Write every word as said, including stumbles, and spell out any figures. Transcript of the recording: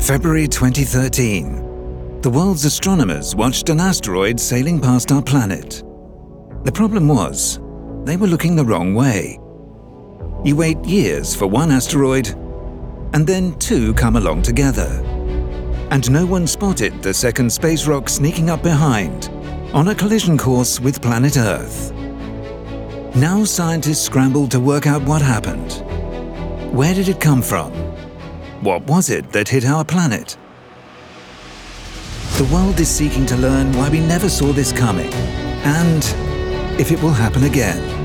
February twenty thirteen. The world's astronomers watched an asteroid sailing past our planet. The problem was, they were looking the wrong way. You wait years for one asteroid, and then two come along together. And no one spotted the second space rock sneaking up behind, on a collision course with planet Earth. Now scientists scramble to work out what happened. Where did it come from? What was it that hit our planet? The world is seeking to learn why we never saw this coming, and if it will happen again.